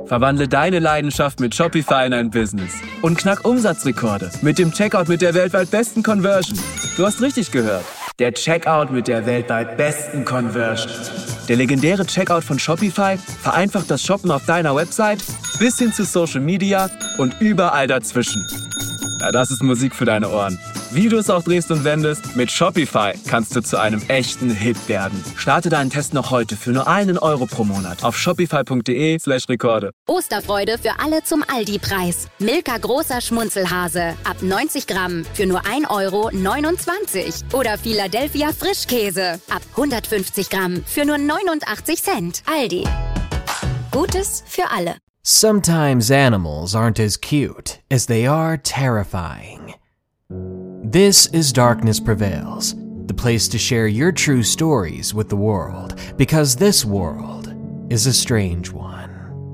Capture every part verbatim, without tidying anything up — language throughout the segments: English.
Verwandle deine Leidenschaft mit Shopify in ein Business und knack Umsatzrekorde mit dem Checkout mit der weltweit besten Conversion. Du hast richtig gehört. Der Checkout mit der weltweit besten Conversion. Der legendäre Checkout von Shopify vereinfacht das Shoppen auf deiner Website bis hin zu Social Media und überall dazwischen. Ja, das ist Musik für deine Ohren. Wie du es auch drehst und wendest, mit Shopify kannst du zu einem echten Hit werden. Starte deinen Test noch heute für nur einen Euro pro Monat auf shopify.de slash Rekorde. Osterfreude für alle zum Aldi-Preis. Milka großer Schmunzelhase ab neunzig Gramm für nur ein Euro neunundzwanzig. Oder Philadelphia Frischkäse ab hundertfünfzig Gramm für nur neunundachtzig Cent. Aldi. Gutes für alle. Sometimes animals aren't as cute as they are terrifying. This is Darkness Prevails, the place to share your true stories with the world, because this world is a strange one.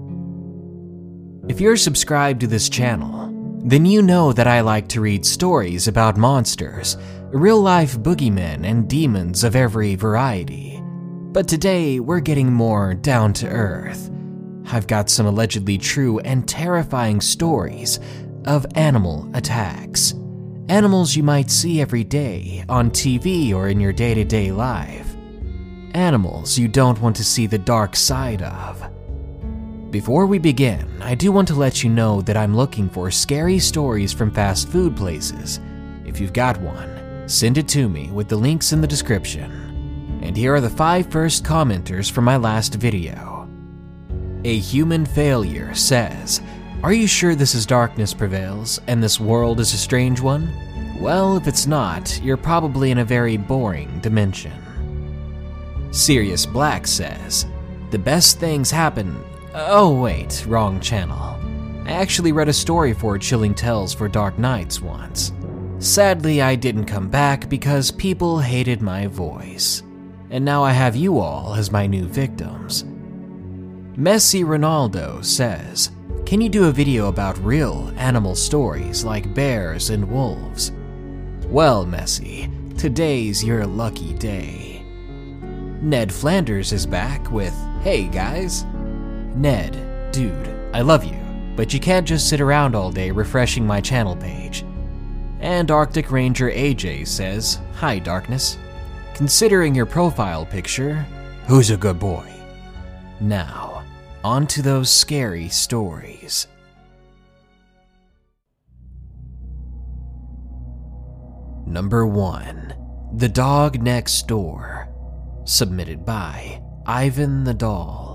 If you're subscribed to this channel, then you know that I like to read stories about monsters, real-life boogeymen and demons of every variety. But today, we're getting more down to earth. I've got some allegedly true and terrifying stories of animal attacks. Animals you might see every day on T V or in your day-to-day life. Animals you don't want to see the dark side of. Before we begin, I do want to let you know that I'm looking for scary stories from fast food places. If you've got one, send it to me with the links in the description. And here are the five first commenters from my last video. A Human Failure says, "Are you sure this is Darkness Prevails and this world is a strange one? Well, if it's not, you're probably in a very boring dimension." Sirius Black says, "The best things happen..." Oh wait, wrong channel. I actually read a story for Chilling Tales for Dark Nights once. Sadly, I didn't come back because people hated my voice. And now I have you all as my new victims. Messi Ronaldo says, "Can you do a video about real animal stories like bears and wolves?" Well, Messi, today's your lucky day. Ned Flanders is back with, "Hey guys." Ned, dude, I love you, but you can't just sit around all day refreshing my channel page. And Arctic Ranger A J says, "Hi Darkness. Considering your profile picture, who's a good boy?" Now, on to those scary stories. Number one, The Dog Next Door, submitted by Ivan the Doll.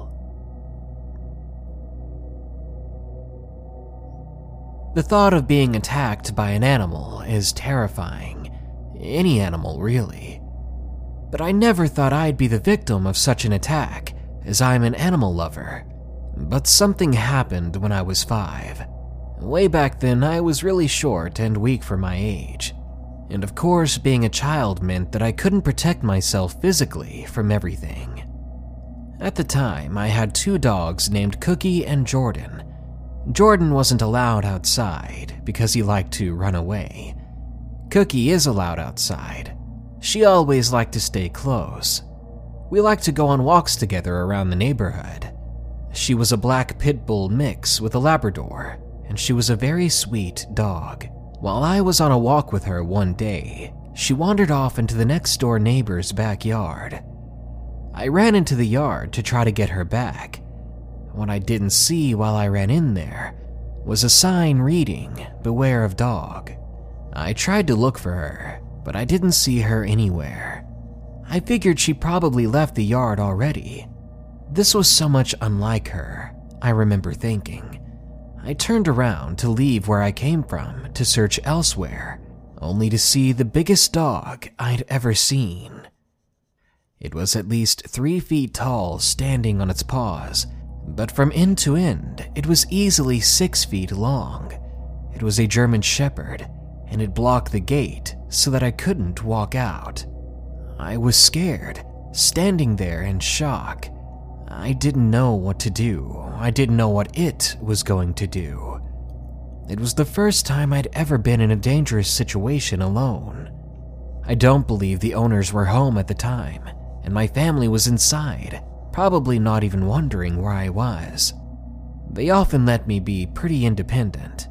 The thought of being attacked by an animal is terrifying. Any animal, really. But I never thought I'd be the victim of such an attack, as I'm an animal lover. But something happened when I was five. Way back then, I was really short and weak for my age. And of course, being a child meant that I couldn't protect myself physically from everything. At the time, I had two dogs named Cookie and Jordan. Jordan wasn't allowed outside because he liked to run away. Cookie is allowed outside. She always liked to stay close. We liked to go on walks together around the neighborhood. She was a black pit bull mix with a Labrador, and she was a very sweet dog. While I was on a walk with her one day, she wandered off into the next door neighbor's backyard. I ran into the yard to try to get her back. What I didn't see while I ran in there was a sign reading, "Beware of dog." I tried to look for her, but I didn't see her anywhere. I figured she probably left the yard already. This was so much unlike her, I remember thinking. I turned around to leave where I came from to search elsewhere, only to see the biggest dog I'd ever seen. It was at least three feet tall, standing on its paws, but from end to end, it was easily six feet long. It was a German Shepherd, and it blocked the gate so that I couldn't walk out. I was scared, standing there in shock. I didn't know what to do. I didn't know what it was going to do. It was the first time I'd ever been in a dangerous situation alone. I don't believe the owners were home at the time, and my family was inside, probably not even wondering where I was. They often let me be pretty independent.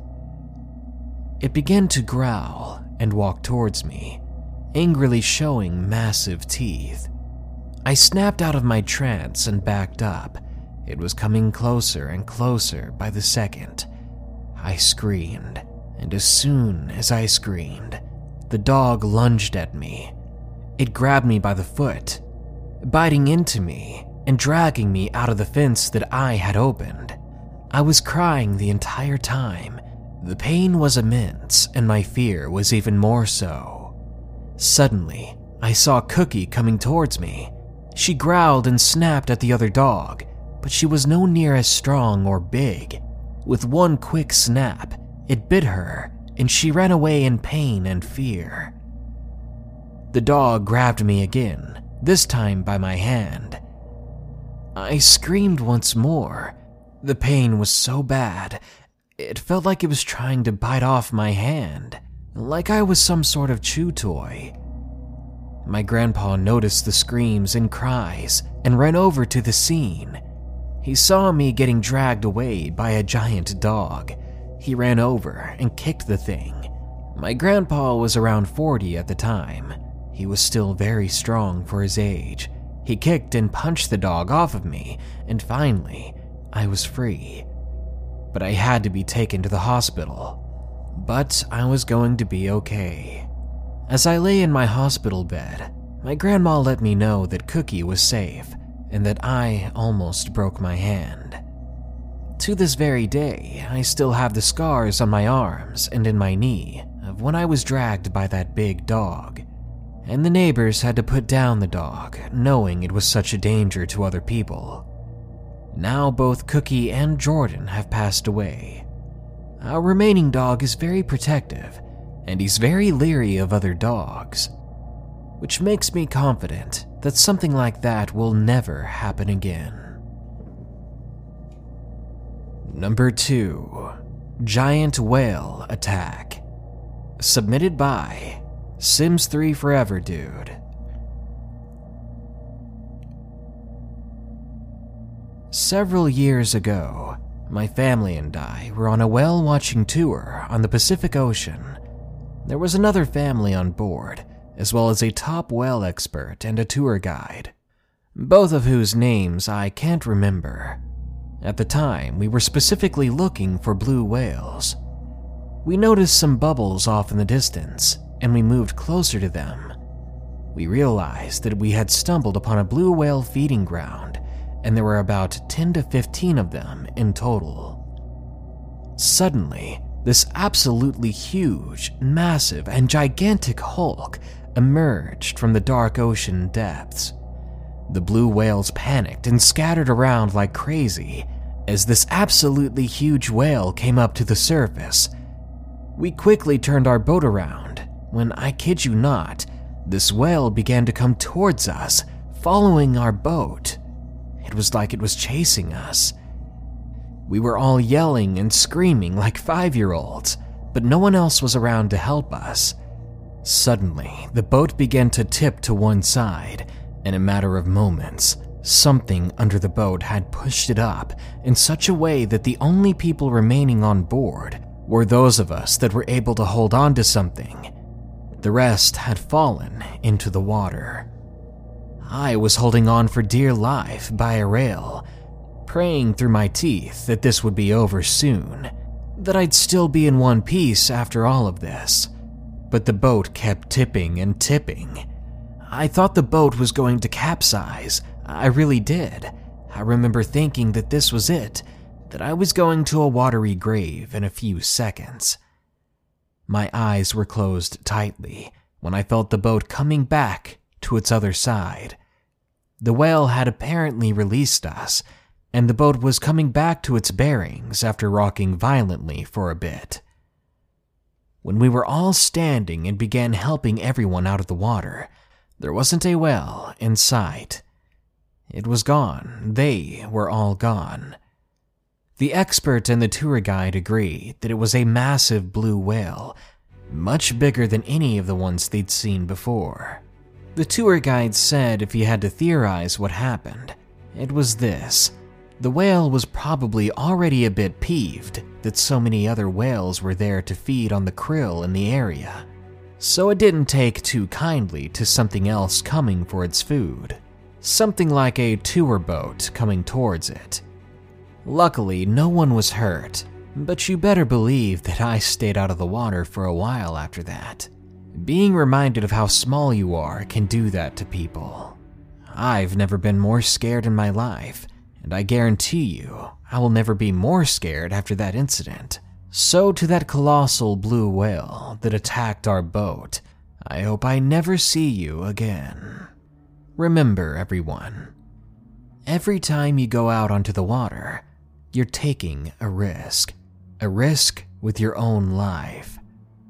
It began to growl and walk towards me, angrily showing massive teeth. I snapped out of my trance and backed up. It was coming closer and closer by the second. I screamed, and as soon as I screamed, the dog lunged at me. It grabbed me by the foot, biting into me and dragging me out of the fence that I had opened. I was crying the entire time. The pain was immense, and my fear was even more so. Suddenly, I saw Cookie coming towards me. She growled and snapped at the other dog, but she was no near as strong or big. With one quick snap, it bit her, and she ran away in pain and fear. The dog grabbed me again, this time by my hand. I screamed once more. The pain was so bad, it felt like it was trying to bite off my hand, like I was some sort of chew toy. My grandpa noticed the screams and cries and ran over to the scene. He saw me getting dragged away by a giant dog. He ran over and kicked the thing. My grandpa was around forty at the time. He was still very strong for his age. He kicked and punched the dog off of me, and finally, I was free. But I had to be taken to the hospital. But I was going to be okay. As I lay in my hospital bed, my grandma let me know that Cookie was safe and that I almost broke my hand. To this very day, I still have the scars on my arms and in my knee of when I was dragged by that big dog. And the neighbors had to put down the dog, knowing it was such a danger to other people. Now both Cookie and Jordan have passed away. Our remaining dog is very protective, and he's very leery of other dogs, which makes me confident that something like that will never happen again. Number two, Giant Whale Attack. Submitted by Sims three Forever Dude. Several years ago, my family and I were on a whale-watching tour on the Pacific Ocean. There was another family on board, as well as a top whale expert and a tour guide, both of whose names I can't remember. At the time, we were specifically looking for blue whales. We noticed some bubbles off in the distance, and we moved closer to them. We realized that we had stumbled upon a blue whale feeding ground, and there were about ten to fifteen of them in total. Suddenly, this absolutely huge, massive, and gigantic hulk emerged from the dark ocean depths. The blue whales panicked and scattered around like crazy as this absolutely huge whale came up to the surface. We quickly turned our boat around when, I kid you not, this whale began to come towards us, following our boat. It was like it was chasing us. We were all yelling and screaming like five-year-olds, but no one else was around to help us. Suddenly, the boat began to tip to one side. In a matter of moments, something under the boat had pushed it up in such a way that the only people remaining on board were those of us that were able to hold on to something. The rest had fallen into the water. I was holding on for dear life by a rail, praying through my teeth that this would be over soon, that I'd still be in one piece after all of this. But the boat kept tipping and tipping. I thought the boat was going to capsize. I really did. I remember thinking that this was it, that I was going to a watery grave in a few seconds. My eyes were closed tightly when I felt the boat coming back to its other side. The whale had apparently released us, and the boat was coming back to its bearings after rocking violently for a bit. When we were all standing and began helping everyone out of the water, there wasn't a whale in sight. It was gone. They were all gone. The expert and the tour guide agreed that it was a massive blue whale, much bigger than any of the ones they'd seen before. The tour guide said if he had to theorize what happened, it was this. The whale was probably already a bit peeved that so many other whales were there to feed on the krill in the area, so it didn't take too kindly to something else coming for its food, something like a tour boat coming towards it. Luckily, no one was hurt, but you better believe that I stayed out of the water for a while after that. Being reminded of how small you are can do that to people. I've never been more scared in my life, and I guarantee you I will never be more scared after that incident. So to that colossal blue whale that attacked our boat, I hope I never see you again. Remember, everyone, every time you go out onto the water, you're taking a risk. A risk with your own life.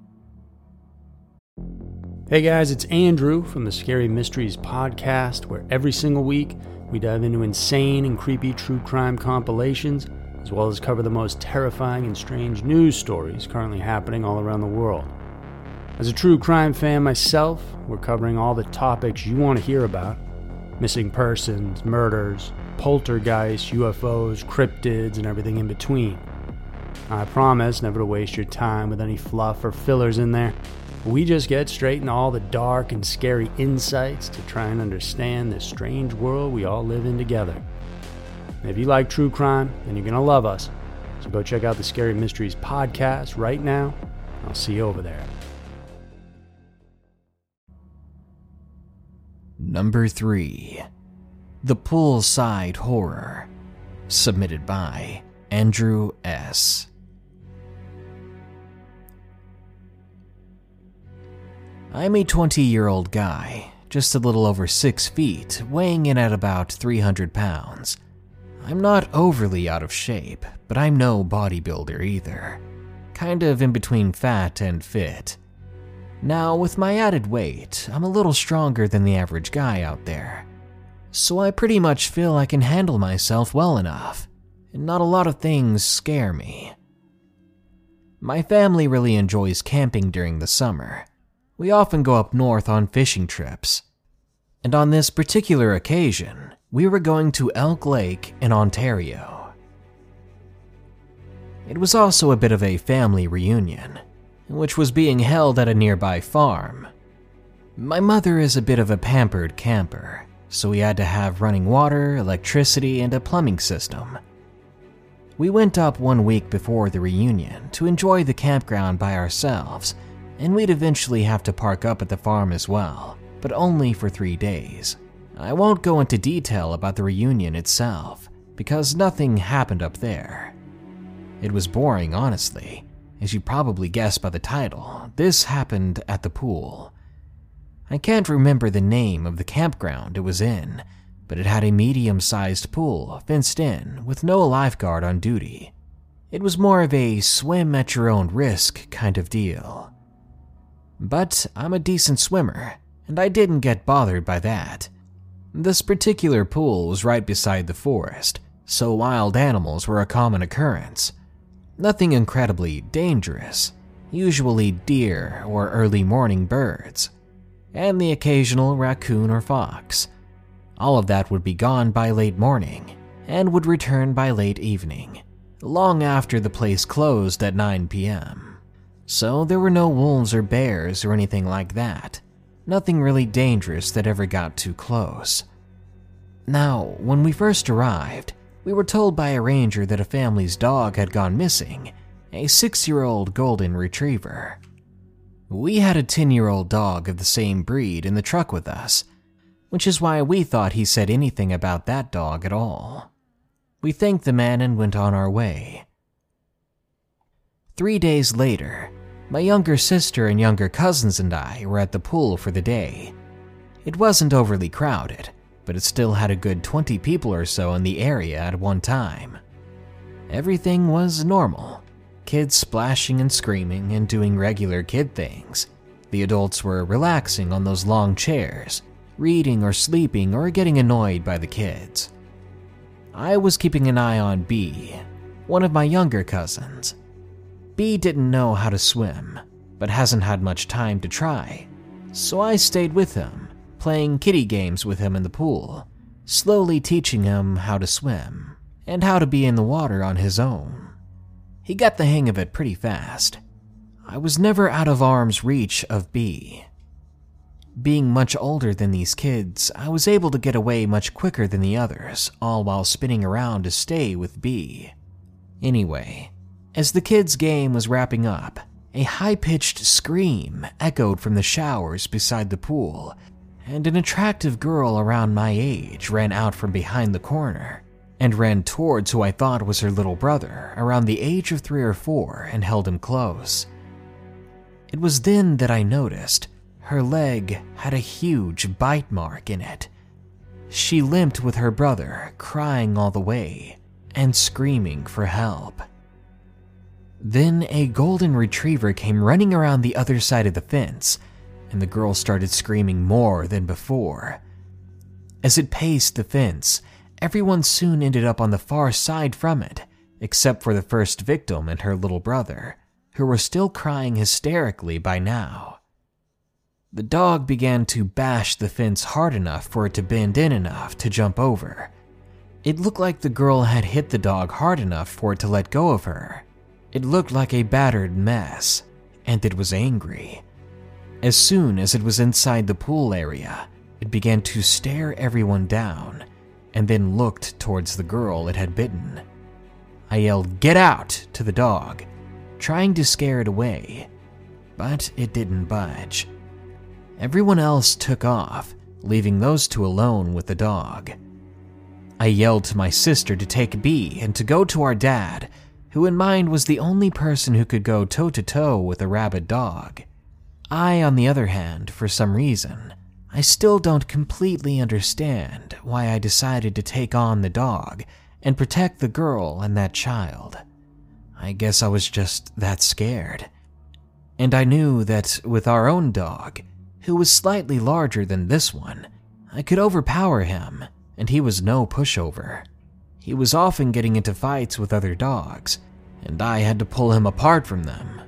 Hey guys, it's Andrew from the Scary Mysteries podcast, where every single week we dive into insane and creepy true crime compilations, as well as cover the most terrifying and strange news stories currently happening all around the world. As a true crime fan myself, we're covering all the topics you want to hear about: missing persons, murders, poltergeists, U F Os, cryptids, and everything in between. I promise never to waste your time with any fluff or fillers in there. We just get straight into all the dark and scary insights to try and understand this strange world we all live in together. And if you like true crime, then you're going to love us. So go check out the Scary Mysteries podcast right now. I'll see you over there. Number three. The Poolside Horror. Submitted by Andrew S. I'm a twenty-year-old guy, just a little over six feet, weighing in at about three hundred pounds. I'm not overly out of shape, but I'm no bodybuilder either. Kind of in between fat and fit. Now, with my added weight, I'm a little stronger than the average guy out there. So I pretty much feel I can handle myself well enough, and not a lot of things scare me. My family really enjoys camping during the summer. We often go up north on fishing trips. And on this particular occasion, we were going to Elk Lake in Ontario. It was also a bit of a family reunion, which was being held at a nearby farm. My mother is a bit of a pampered camper, so we had to have running water, electricity, and a plumbing system. We went up one week before the reunion to enjoy the campground by ourselves, and we'd eventually have to park up at the farm as well, but only for three days. I won't go into detail about the reunion itself, because nothing happened up there. It was boring, honestly. As you probably guessed by the title, this happened at the pool. I can't remember the name of the campground it was in, but it had a medium-sized pool fenced in with no lifeguard on duty. It was more of a swim-at-your-own-risk kind of deal. But I'm a decent swimmer, and I didn't get bothered by that. This particular pool was right beside the forest, so wild animals were a common occurrence. Nothing incredibly dangerous, usually deer or early morning birds, and the occasional raccoon or fox. All of that would be gone by late morning, and would return by late evening, long after the place closed at nine p.m. So there were no wolves or bears or anything like that. Nothing really dangerous that ever got too close. Now, when we first arrived, we were told by a ranger that a family's dog had gone missing, a six-year-old golden retriever. We had a ten-year-old dog of the same breed in the truck with us, which is why we thought he said anything about that dog at all. We thanked the man and went on our way. Three days later, my younger sister and younger cousins and I were at the pool for the day. It wasn't overly crowded, but it still had a good twenty people or so in the area at one time. Everything was normal. Kids splashing and screaming and doing regular kid things. The adults were relaxing on those long chairs, reading or sleeping or getting annoyed by the kids. I was keeping an eye on B, one of my younger cousins. B didn't know how to swim, but hasn't had much time to try, so I stayed with him, playing kiddie games with him in the pool, slowly teaching him how to swim, and how to be in the water on his own. He got the hang of it pretty fast. I was never out of arm's reach of B. Being much older than these kids, I was able to get away much quicker than the others, all while spinning around to stay with B. Anyway, as the kids' game was wrapping up, a high-pitched scream echoed from the showers beside the pool, and an attractive girl around my age ran out from behind the corner and ran towards who I thought was her little brother, around the age of three or four, and held him close. It was then that I noticed her leg had a huge bite mark in it. She limped with her brother, crying all the way and screaming for help. Then a golden retriever came running around the other side of the fence, and the girl started screaming more than before. As it paced the fence, everyone soon ended up on the far side from it, except for the first victim and her little brother, who were still crying hysterically by now. The dog began to bash the fence hard enough for it to bend in enough to jump over. It looked like the girl had hit the dog hard enough for it to let go of her. It looked like a battered mess, and it was angry. As soon as it was inside the pool area, it began to stare everyone down, and then looked towards the girl it had bitten. I yelled, "Get out!" to the dog, trying to scare it away, but it didn't budge. Everyone else took off, leaving those two alone with the dog. I yelled to my sister to take B and to go to our dad, who in mind was the only person who could go toe-to-toe with a rabid dog. I, on the other hand, for some reason, I still don't completely understand why I decided to take on the dog and protect the girl and that child. I guess I was just that scared. And I knew that with our own dog, who was slightly larger than this one, I could overpower him, and he was no pushover. He was often getting into fights with other dogs, and I had to pull him apart from them.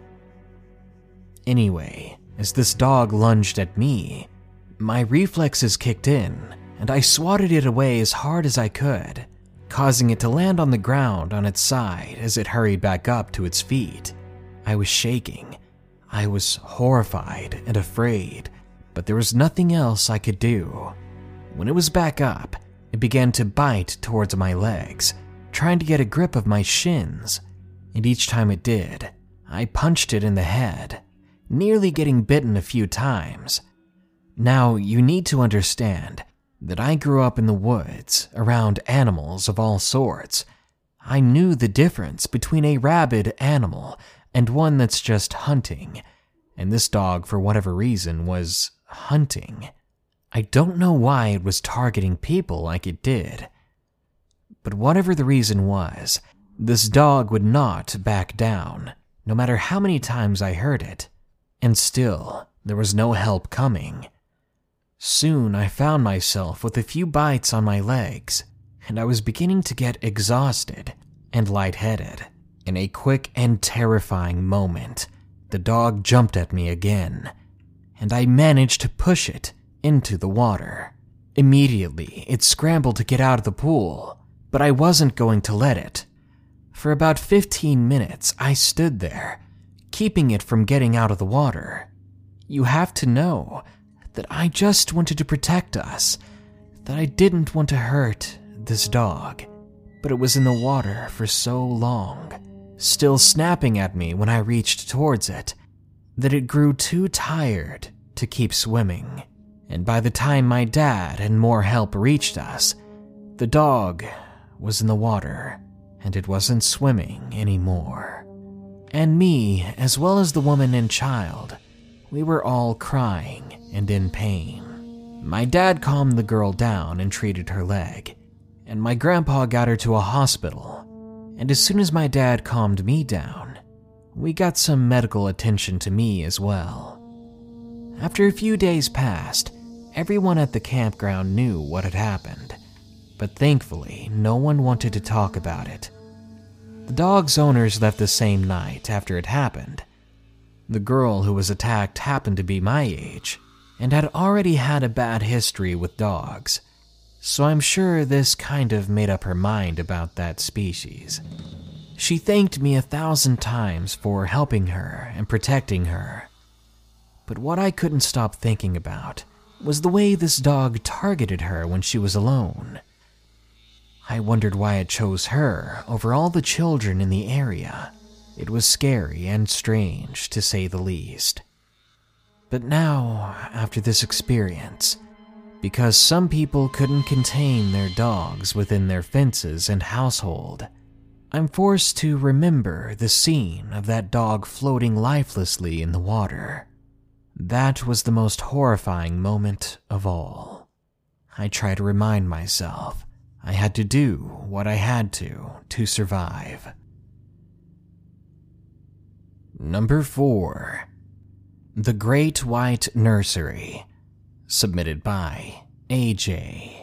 Anyway, as this dog lunged at me, my reflexes kicked in, and I swatted it away as hard as I could, causing it to land on the ground on its side as it hurried back up to its feet. I was shaking. I was horrified and afraid, but there was nothing else I could do. When it was back up, it began to bite towards my legs, trying to get a grip of my shins, and each time it did, I punched it in the head, nearly getting bitten a few times. Now, you need to understand that I grew up in the woods, around animals of all sorts. I knew the difference between a rabid animal and one that's just hunting, and this dog, for whatever reason, was hunting. I don't know why it was targeting people like it did, but whatever the reason was, this dog would not back down, no matter how many times I heard it, and still, there was no help coming. Soon I found myself with a few bites on my legs, and I was beginning to get exhausted and lightheaded. In a quick and terrifying moment, the dog jumped at me again, and I managed to push it into the water. Immediately, it scrambled to get out of the pool, but I wasn't going to let it. For about fifteen minutes, I stood there, keeping it from getting out of the water. You have to know that I just wanted to protect us, that I didn't want to hurt this dog, but it was in the water for so long, still snapping at me when I reached towards it, that it grew too tired to keep swimming. And by the time my dad and more help reached us, the dog was in the water, and it wasn't swimming anymore. And me, as well as the woman and child, we were all crying and in pain. My dad calmed the girl down and treated her leg, and my grandpa got her to a hospital, and as soon as my dad calmed me down, we got some medical attention to me as well. After a few days passed, everyone at the campground knew what had happened, but thankfully no one wanted to talk about it. The dog's owners left the same night after it happened. The girl who was attacked happened to be my age, and had already had a bad history with dogs. so I'm sure this kind of made up her mind about that species. She thanked me a thousand times for helping her and protecting her. But what I couldn't stop thinking about was the way this dog targeted her when she was alone. I wondered why it chose her over all the children in the area. It was scary and strange, to say the least. But now, after this experience, because some people couldn't contain their dogs within their fences and household, I'm forced to remember the scene of that dog floating lifelessly in the water. That was the most horrifying moment of all. I try to remind myself I had to do what I had to to survive. Number four. The Great White Nursery, submitted by A J.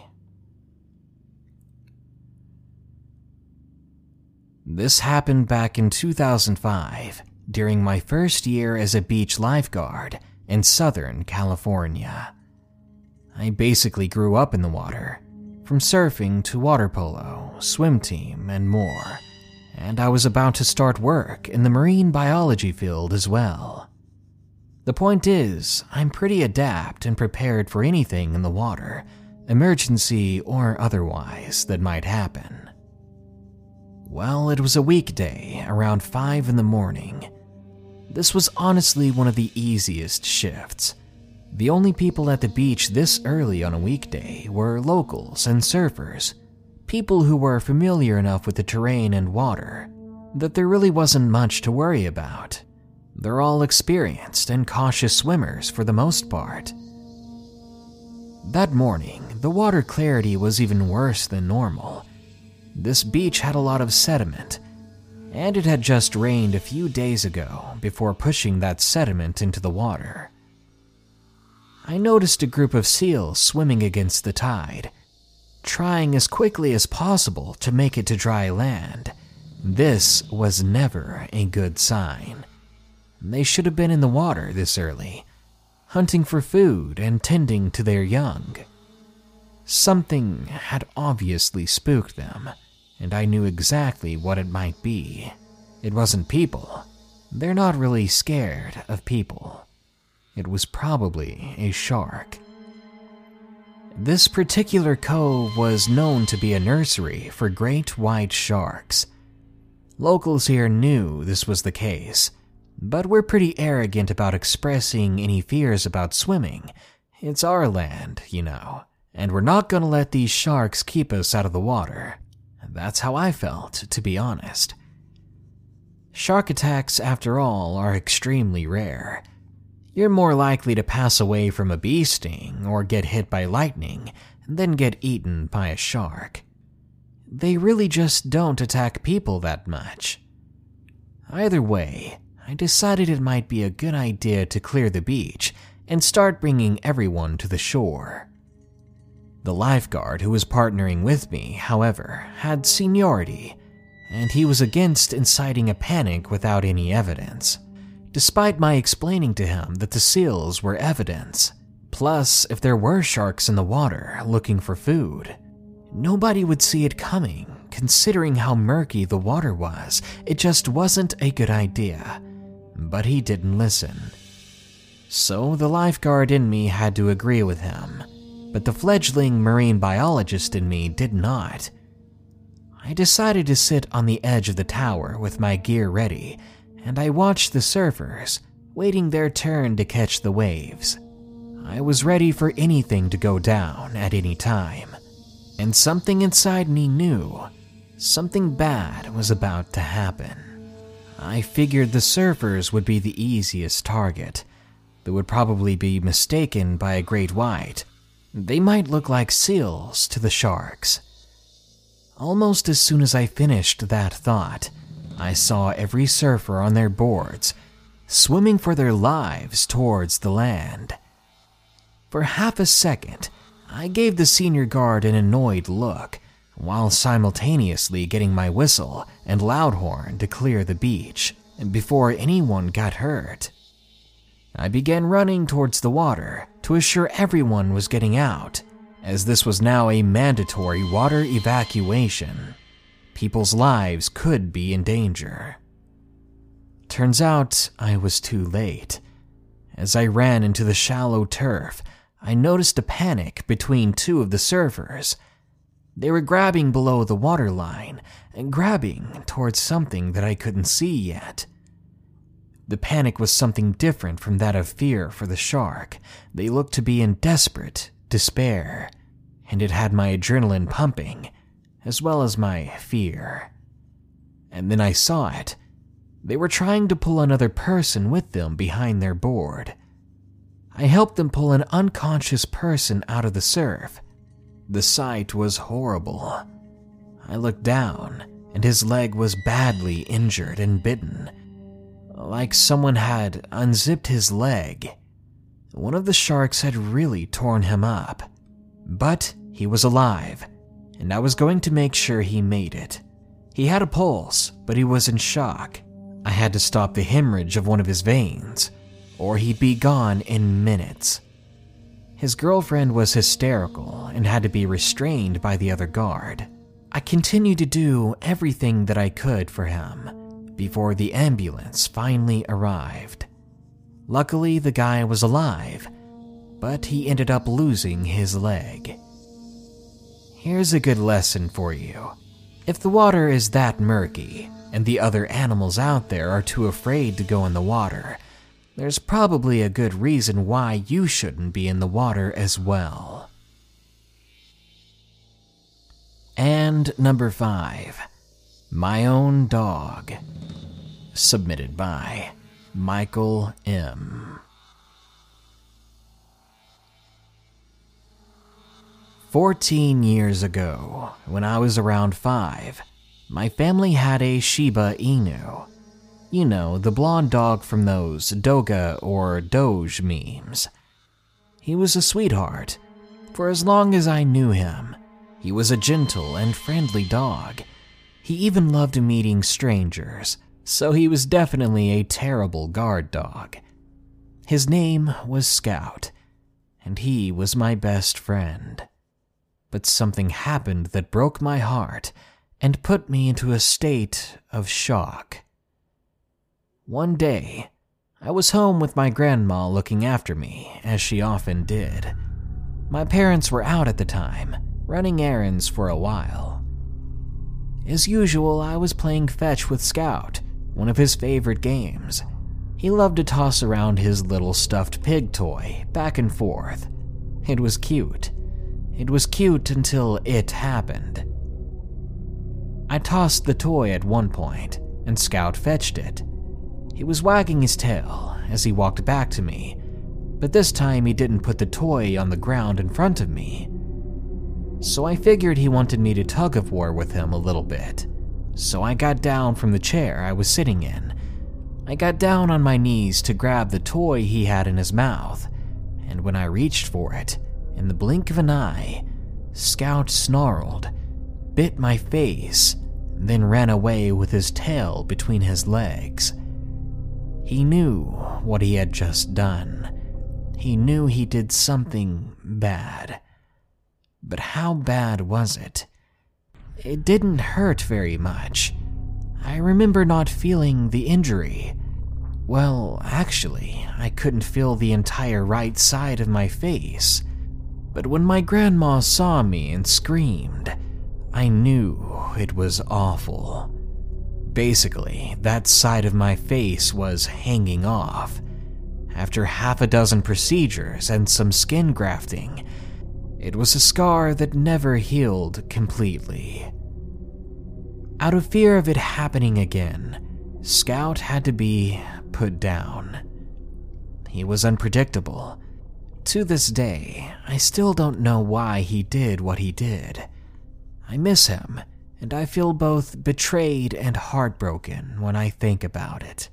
This happened back in two thousand five, during my first year as a beach lifeguard in Southern California. I basically grew up in the water, from surfing to water polo, swim team, and more, and I was about to start work in the marine biology field as well. The point is, I'm pretty adept and prepared for anything in the water, emergency or otherwise, that might happen. Well, it was a weekday, around five in the morning. This was honestly one of the easiest shifts. The only people at the beach this early on a weekday were locals and surfers, people who were familiar enough with the terrain and water that there really wasn't much to worry about. They're all experienced and cautious swimmers for the most part. That morning, the water clarity was even worse than normal. This beach had a lot of sediment, and it had just rained a few days ago before pushing that sediment into the water. I noticed a group of seals swimming against the tide, trying as quickly as possible to make it to dry land. This was never a good sign. They should have been in the water this early, hunting for food and tending to their young. Something had obviously spooked them, and I knew exactly what it might be. It wasn't people. They're not really scared of people. It was probably a shark. This particular cove was known to be a nursery for great white sharks. Locals here knew this was the case, but we're pretty arrogant about expressing any fears about swimming. It's our land, you know, and we're not gonna let these sharks keep us out of the water. That's how I felt, to be honest. Shark attacks, after all, are extremely rare. You're more likely to pass away from a bee sting or get hit by lightning than get eaten by a shark. They really just don't attack people that much. Either way, I decided it might be a good idea to clear the beach and start bringing everyone to the shore. The lifeguard who was partnering with me, however, had seniority, and he was against inciting a panic without any evidence, despite my explaining to him that the seals were evidence. Plus, if there were sharks in the water looking for food, nobody would see it coming, considering how murky the water was. It just wasn't a good idea. But he didn't listen. So the lifeguard in me had to agree with him, but the fledgling marine biologist in me did not. I decided to sit on the edge of the tower with my gear ready, and I watched the surfers, waiting their turn to catch the waves. I was ready for anything to go down at any time, and something inside me knew something bad was about to happen. I figured the surfers would be the easiest target. They would probably be mistaken by a great white. They might look like seals to the sharks. Almost as soon as I finished that thought, I saw every surfer on their boards, swimming for their lives towards the land. For half a second, I gave the senior guard an annoyed look, while simultaneously getting my whistle and loud horn to clear the beach before anyone got hurt. I began running towards the water to assure everyone was getting out, as this was now a mandatory water evacuation. People's lives could be in danger. Turns out I was too late. As I ran into the shallow turf, I noticed a panic between two of the surfers. They were grabbing below the waterline and grabbing towards something that I couldn't see yet. The panic was something different from that of fear for the shark. They looked to be in desperate despair, and it had my adrenaline pumping, as well as my fear. And then I saw it. They were trying to pull another person with them behind their board. I helped them pull an unconscious person out of the surf. The sight was horrible. I looked down, and his leg was badly injured and bitten, like someone had unzipped his leg. One of the sharks had really torn him up, but he was alive, and I was going to make sure he made it. He had a pulse, but he was in shock. I had to stop the hemorrhage of one of his veins, or he'd be gone in minutes. His girlfriend was hysterical and had to be restrained by the other guard. I continued to do everything that I could for him before the ambulance finally arrived. Luckily, the guy was alive, but he ended up losing his leg. Here's a good lesson for you. If the water is that murky, and the other animals out there are too afraid to go in the water, there's probably a good reason why you shouldn't be in the water as well. And number five, My Own Dog. Submitted by Michael M. Fourteen years ago, when I was around five, my family had a Shiba Inu. You know, the blonde dog from those Doga or Doge memes. He was a sweetheart. For as long as I knew him, he was a gentle and friendly dog. He even loved meeting strangers, so he was definitely a terrible guard dog. His name was Scout, and he was my best friend. But something happened that broke my heart and put me into a state of shock. One day, I was home with my grandma looking after me, as she often did. My parents were out at the time, running errands for a while. As usual, I was playing fetch with Scout, one of his favorite games. He loved to toss around his little stuffed pig toy, back and forth. It was cute. It was cute until it happened. I tossed the toy at one point, and Scout fetched it. He was wagging his tail as he walked back to me, but this time he didn't put the toy on the ground in front of me. So I figured he wanted me to tug of war with him a little bit. So I got down from the chair I was sitting in. I got down on my knees to grab the toy he had in his mouth, and when I reached for it, in the blink of an eye, Scout snarled, bit my face, then ran away with his tail between his legs. He knew what he had just done. He knew he did something bad. But how bad was it? It didn't hurt very much. I remember not feeling the injury. Well, actually, I couldn't feel the entire right side of my face. But when my grandma saw me and screamed, I knew it was awful. Basically, that side of my face was hanging off. After half a dozen procedures and some skin grafting, it was a scar that never healed completely. Out of fear of it happening again, Scout had to be put down. He was unpredictable. To this day, I still don't know why he did what he did. I miss him, and I feel both betrayed and heartbroken when I think about it.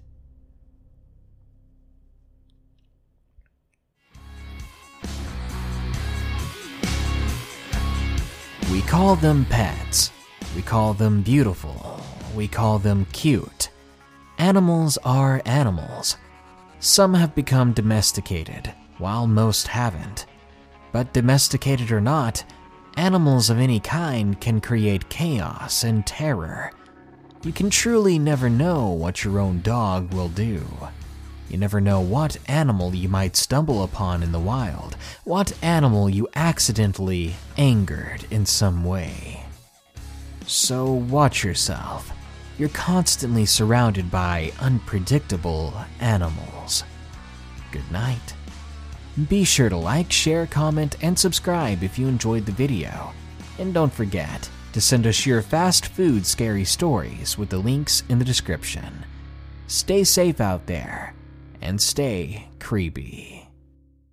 We call them pets. We call them beautiful. We call them cute. Animals are animals. Some have become domesticated, while most haven't. But domesticated or not, animals of any kind can create chaos and terror. You can truly never know what your own dog will do. You never know what animal you might stumble upon in the wild, what animal you accidentally angered in some way. So watch yourself. You're constantly surrounded by unpredictable animals. Good night. Be sure to like, share, comment, and subscribe if you enjoyed the video. And don't forget to send us your fast food scary stories with the links in the description. Stay safe out there, and stay creepy.